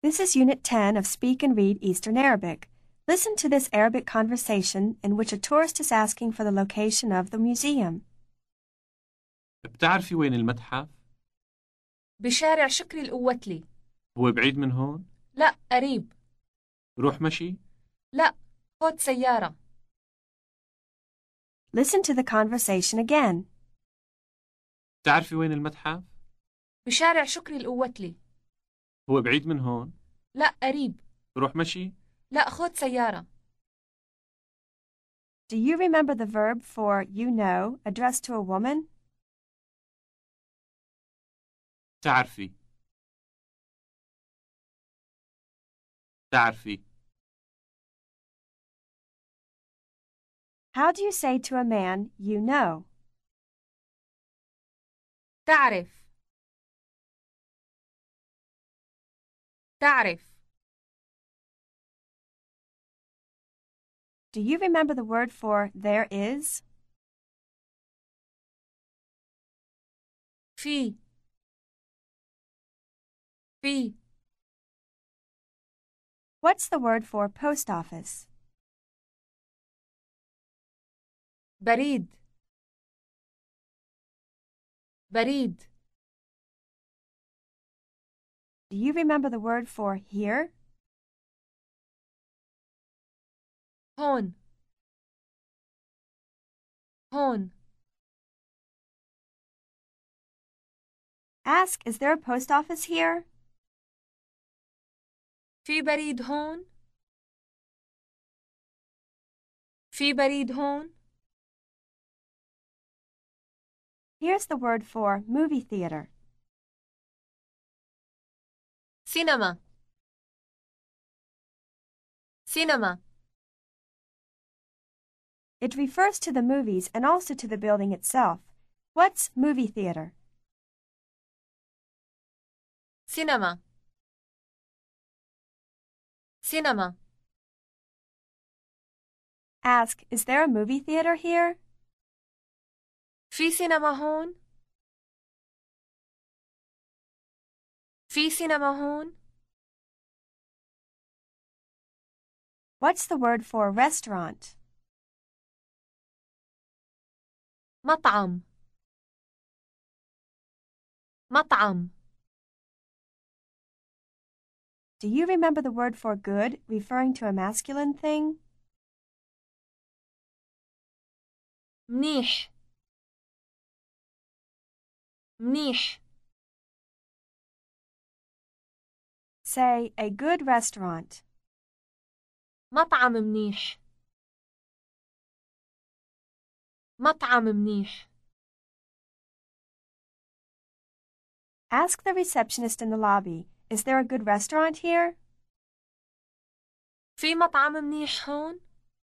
This is Unit 10 of Speak and Read Eastern Arabic. Listen to this Arabic conversation in which a tourist is asking for the location of the museum. بتعرفي وين المتحف؟ بشارع شكري القوتلي. هو بعيد من هون؟ لا، قريب. روح مشي؟ لا، خد سيارة. Listen to the conversation again. بتعرفي وين المتحف؟ بشارع شكري القوتلي. هو بعيد من هون؟ لا، قريب. روح مشي؟ لا، خد سيارة. Do you remember the verb for you know addressed to a woman? تعرفي تعرفي How do you say to a man, you know? تعرف. تعرف. Do you remember the word for there is? في. في. What's the word for post office? بريد. بريد. Do you remember the word for here? هون. هون. Ask, is there a post office here? في بريد هون. في بريد هون. Here's the word for movie theater. سينما. سينما. It refers to the movies and also to the building itself. What's movie theater? سينما. سينما. Ask, is there a movie theater here? في سينما هون. في سينما هون. What's the word for restaurant? مطعم. مطعم. Do you remember the word for good, referring to a masculine thing? منيح. منيح. Say, a good restaurant. مطعم منيح. مطعم منيح. Ask the receptionist in the lobby, is there a good restaurant here? في مطعم منيح هون.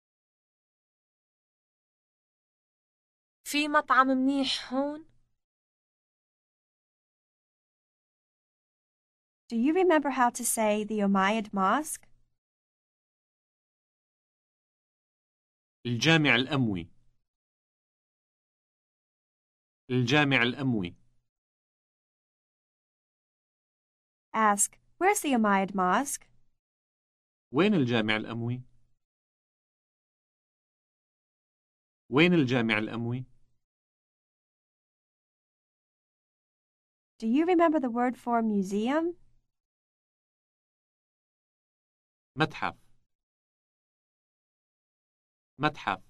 في مطعم منيح هون. Do you remember how to say the Umayyad Mosque? الجامع الأموي الجامع الأموي Ask, where's the Umayyad Mosque? وين الجامع الأموي؟ وين الجامع الأموي؟ Do you remember the word for museum? متحف متحف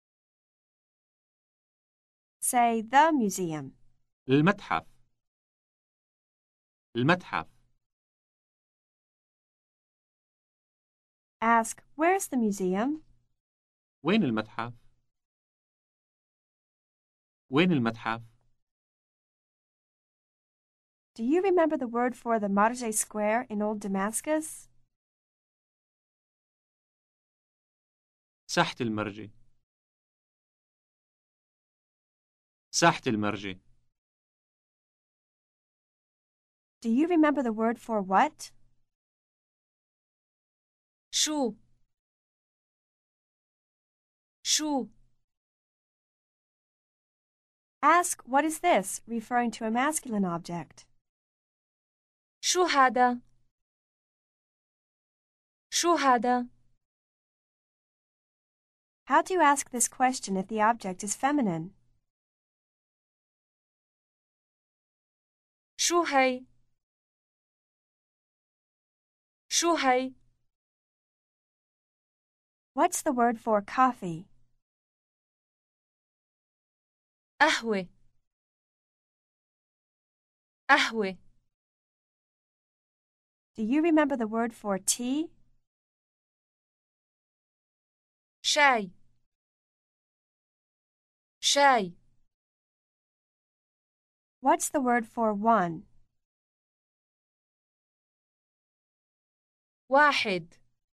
Say the museum. المتحف المتحف Ask, where's the museum? وين المتحف؟ وين المتحف؟ Do you remember the word for the Marjeh Square in Old Damascus? ساحة المرجي ساحة المرجي Do you remember the word for what? شو. شو. Ask, what is this, referring to a masculine object. شو هذا؟ شو هذا؟ How do you ask this question if the object is feminine? شو هي؟ شو هي؟ What's the word for coffee? قهوة. قهوة. Do you remember the word for tea? شاي. شاي. What's the word for one? واحد.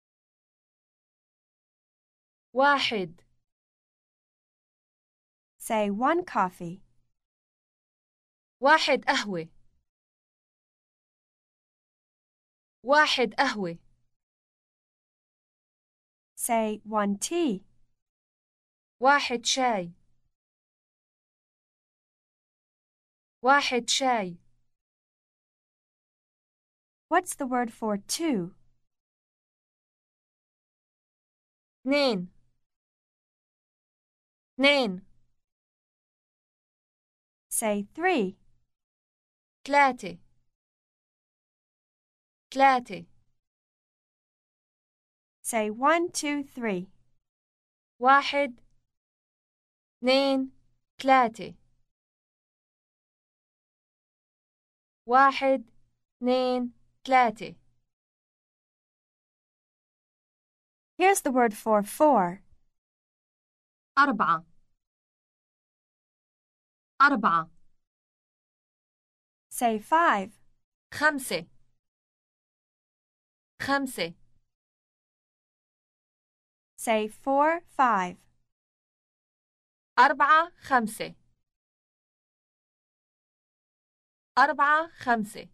واحد. Say one coffee. واحد قهوة. واحد قهوة. Say one tea. واحد شاي. واحد شاي. What's the word for two? اثنين. اثنين. Say three. ثلاثة. ثلاثة. Say 1, 2, 3. واحد. اثنين. ثلاثة. واحد. اثنين. ثلاثة. Here's the word for four. أربعة. أربعة. Say 5. خمسة. خمسة. Say 4, 5. أربعة. خمسة. أربعة. خمسة.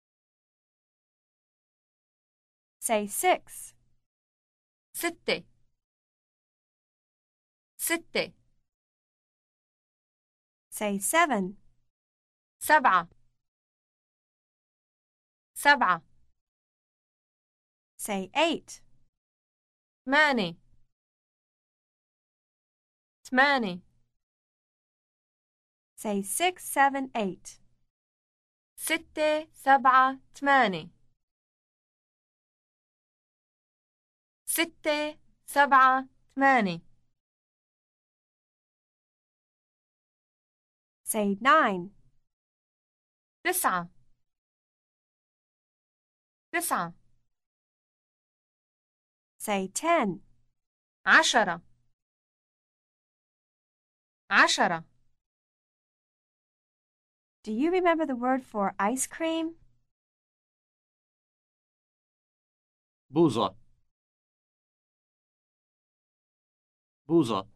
Say 6. ستة. ستة. Say 7. سبعة. سبعة. Say 8. ثمانية. ثمانية. Say 6, 7, 8. ستة. سبعة. ثمانية. ستة. سبعة. ثمانية. Say 9. تسعة. تسعة. Say 10. عشرة. عشرة. Do you remember the word for ice cream? بوظة. بوظة.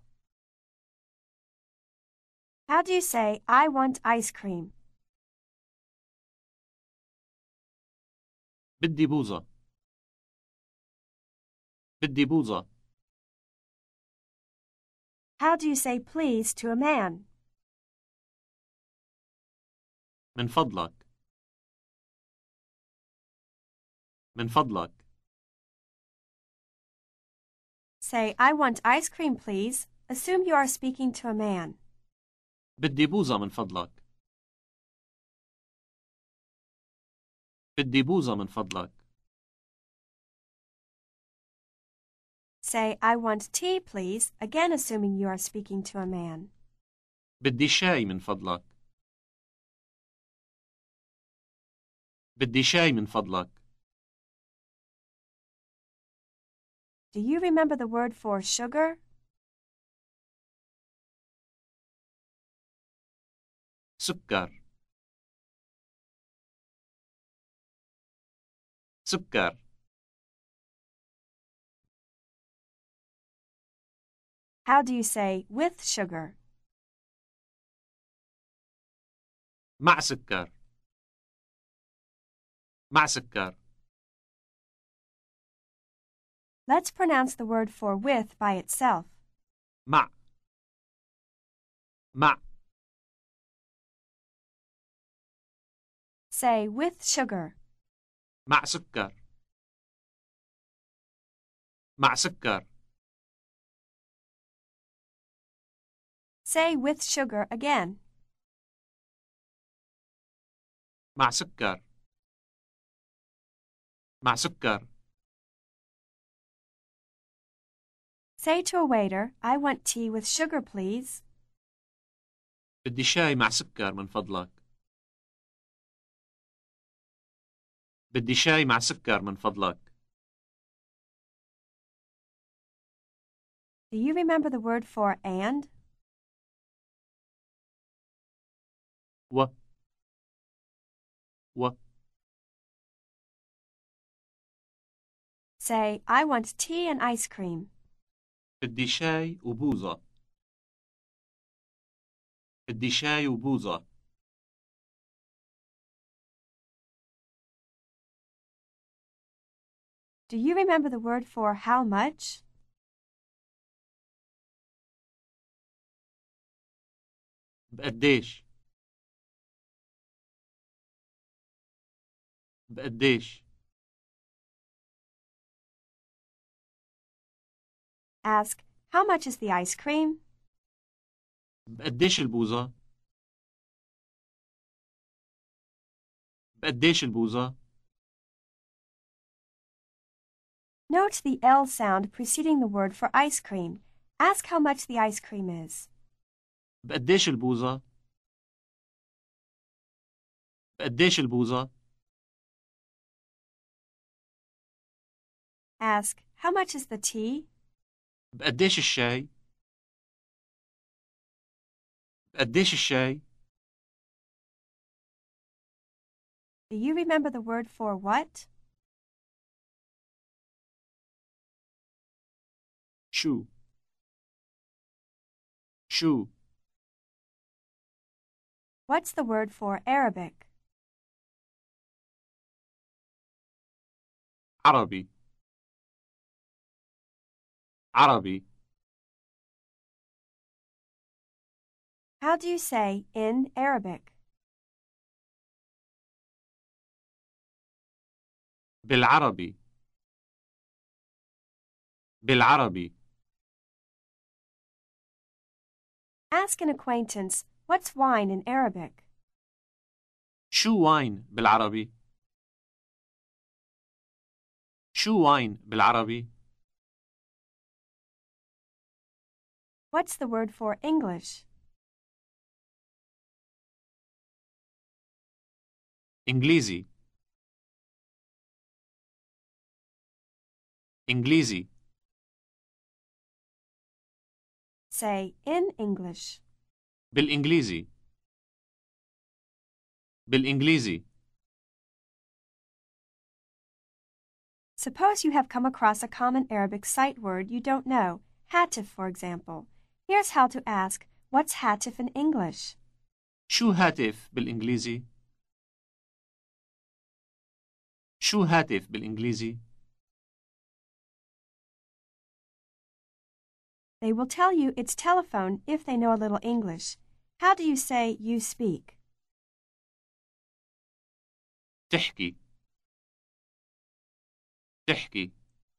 How do you say I want ice cream? بدي بوظة. بدي بوظة. How do you say please to a man? من فضلك. من فضلك. Say I want ice cream please. Assume you are speaking to a man. بدي بوظة من فضلك. بدي بوظة من فضلك. Say I want tea please. Again assuming you are speaking to a man. بدي شاي من فضلك. بدي شاي من فضلك. Do you remember the word for sugar? سكر. سكر. How do you say with sugar? مع سكر. مع سكر. Let's pronounce the word for with by itself. مع. مع. Say with sugar. مع سكر. مع سكر. Say with sugar again. مع سكر. مع سكر. Say to a waiter, I want tea with sugar, please. بدي شاي مع سكر من فضلك. بدي شاي مع سكر من فضلك. Do you remember the word for and? و و Say, I want tea and ice cream. بدي شاي وبوظة. بدي شاي وبوظة. Do you remember the word for how much? بقديش. بقديش. Ask, how much is the ice cream? بقديش البوظة. بقديش البوظة. Note the L sound preceding the word for ice cream. Ask how much the ice cream is. بقديش البوظة. بقديش البوظة. Ask, how much is the tea? بقديش الشاي. بقديش الشاي. Do you remember the word for what? شو. شو. What's the word for Arabic? عربي. عربي. How do you say in Arabic? بالعربي. بالعربي. Ask an acquaintance, what's wine in Arabic? شو واين بالعربي. شو واين بالعربي. What's the word for English? إنجليزي. إنجليزي. Say in English. بالإنجليزي. بالإنجليزي. Suppose you have come across a common Arabic sight word you don't know, hatif, for example. Here's how to ask, what's hatif in English? شو هاتف بالإنجليزي. شو هاتف بالإنجليزي. They will tell you it's telephone if they know a little English. How do you say you speak? تحكي. تحكي.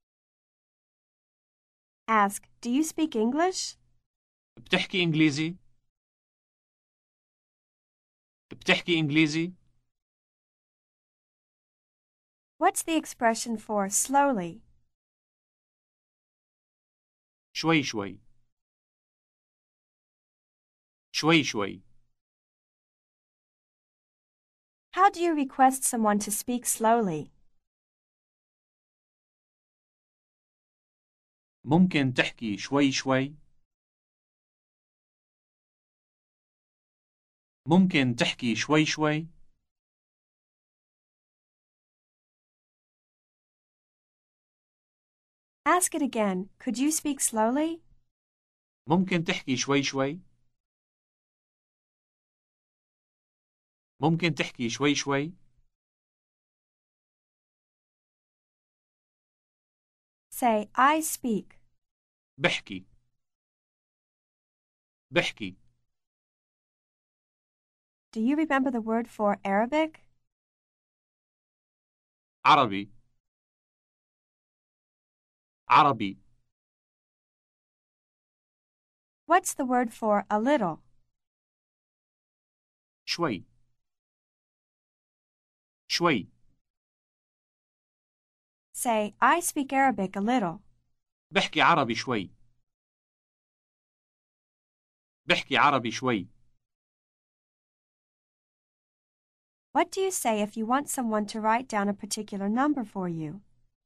Ask, do you speak English? بتحكي إنجليزي. بتحكي إنجليزي. What's the expression for slowly? شوي شوي. شوي شوي. How do you request someone to speak slowly? ممكن تحكي شوي شوي. ممكن تحكي شوي شوي. Ask it again. Could you speak slowly? ممكن تحكي شوي شوي. ممكن تحكي شوي شوي. Say, I speak. بحكي. بحكي. Do you remember the word for Arabic? عربي. عربي. What's the word for a little? شوي. شوي. Say, I speak Arabic a little. بحكي عربي شوي. بحكي عربي شوي. What do you say if you want someone to write down a particular number for you?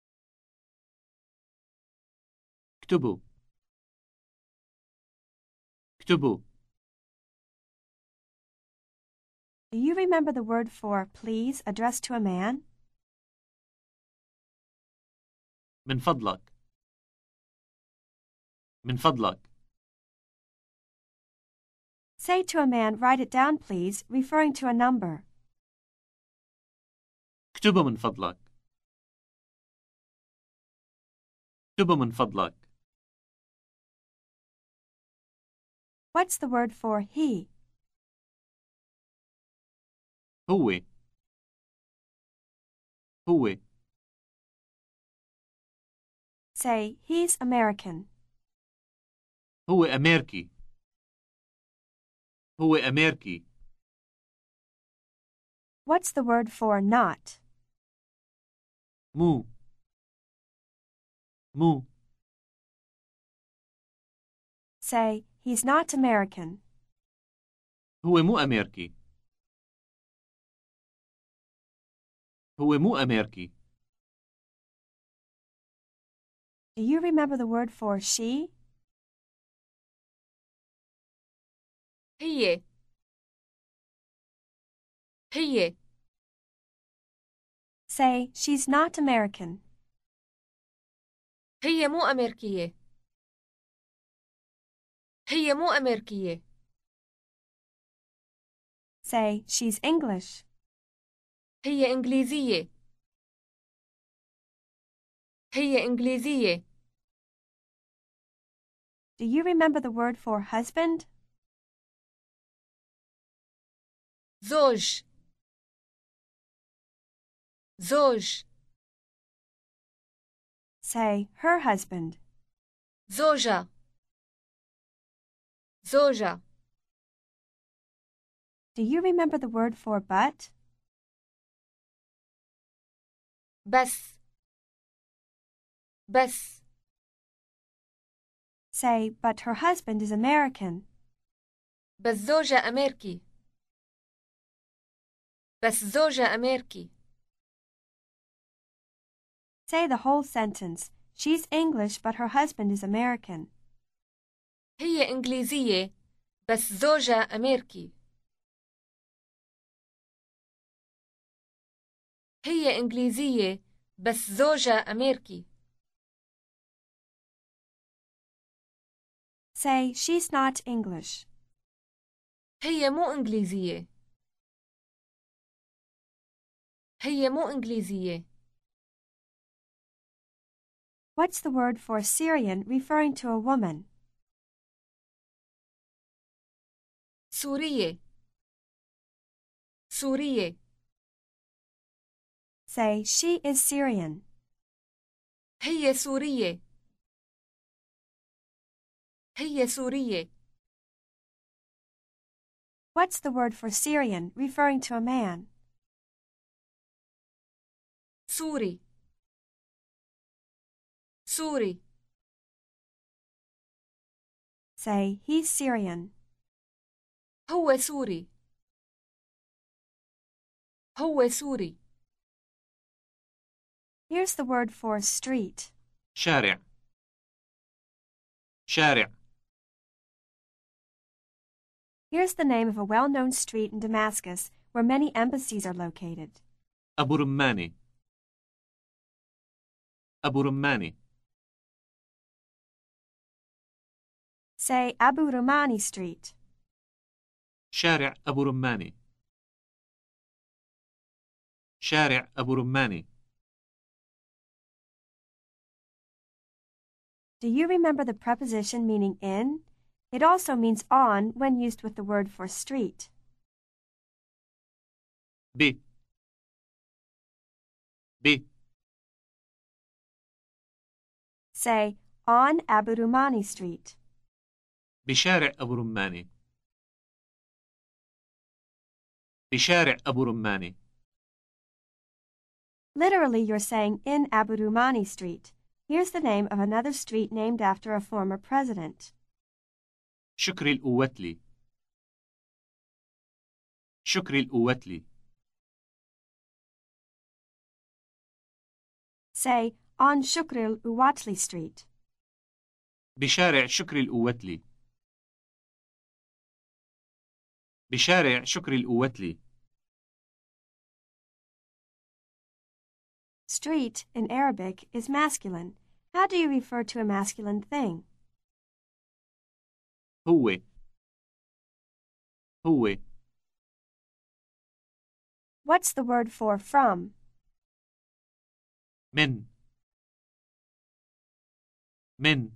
اكتبوا. اكتبوا. Do you remember the word for please addressed to a man? من فضلك. من فضلك. Say to a man, write it down please, referring to a number. اكتبوا من فضلك. اكتبوا من فضلك. What's the word for he? هو. هو. Say, he's American. هو أمريكي. هو أمريكي. What's the word for not? مو. مو. Say, he's not American. هو مو أمريكي. هو مو أمريكي. Do you remember the word for she? هي. هي. Say, she's not American. هي مو أمريكية. هي مو أمريكية. Say, she's English. هي إنجليزية. هي إنجليزية. Do you remember the word for husband? زوج. زوج. Say, her husband. زوجة. زوجة. Do you remember the word for but? بس. بس. Say, but her husband is American. بس زوجة أمريكي. بس زوجة أمريكي. Say the whole sentence. She's English, but her husband is American. هي إنجليزية بس زوجها أمريكي. هي إنجليزية بس زوجها أمريكي. Say, she's not English. هي مو إنجليزية. هي مو إنجليزية. What's the word for Syrian referring to a woman? سورية. سورية. Say, she is Syrian. هي سورية. هي سورية. What's the word for Syrian referring to a man? سوري. سوري. Say, he's Syrian. هو سوري. هو سوري. Here's the word for street. شارع. شارع. Here's the name of a well-known street in Damascus where many embassies are located. أبو رماني. أبو رماني. Say, Abu Rumani Street. شارع أبو رماني. شارع أبو رماني. Do you remember the preposition meaning in? It also means on when used with the word for street. ب. ب. Say, on Abu Rumani Street. بشارع أبو رمانة. بشارع أبو رمانة. Literally, you're saying in Abu Rumani Street. Here's the name of another street named after a former president. شكري القوتلي. شكري القوتلي. Say, on Shukri al-Uwatli Street. بشارع شكري القوتلي. بشارع شكري القوتلي. Street in Arabic is masculine. How do you refer to a masculine thing? هو. هو. What's the word for from? من. من.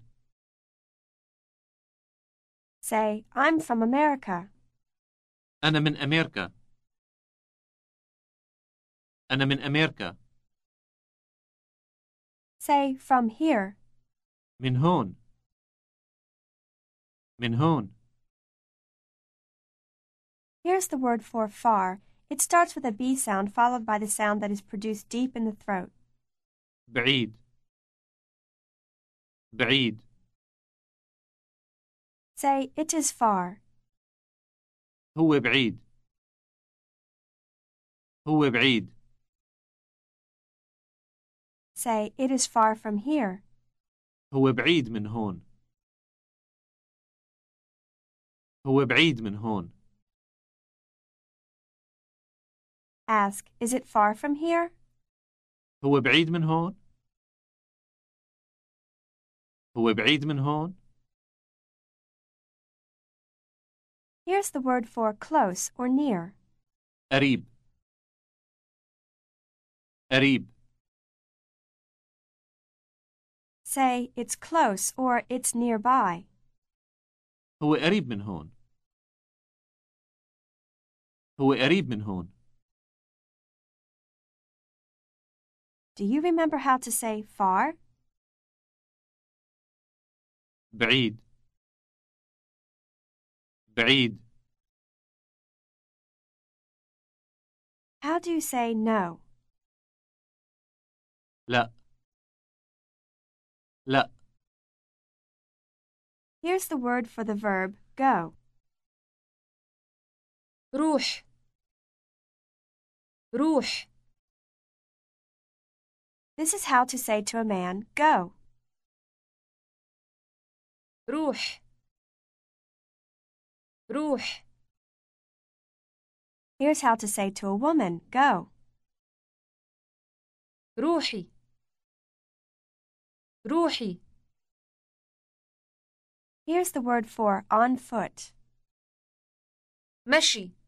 Say, I'm from America. أنا من أمريكا. أنا من أمريكا. Say, from here. من هون. من هون. Here's the word for far. It starts with a B sound followed by the sound that is produced deep in the throat. بعيد. بعيد. Say, it is far. هو بعيد. هو بعيد. Say, it is far from here. هو بعيد من هون. هو بعيد من هون. Ask, is it far from here? هو بعيد من هون. هو بعيد من هون. Here's the word for close or near. قريب. قريب. Say, it's close or it's nearby. هو قريب من هون. هو قريب من هون. Do you remember how to say far? بعيد. بعيد. How do you say no? لا. لا. Here's the word for the verb go. روح. روح. This is how to say to a man go. روح. روح. Here's how to say to a woman go. روحي. روحي. Here's the word for on foot. مشي.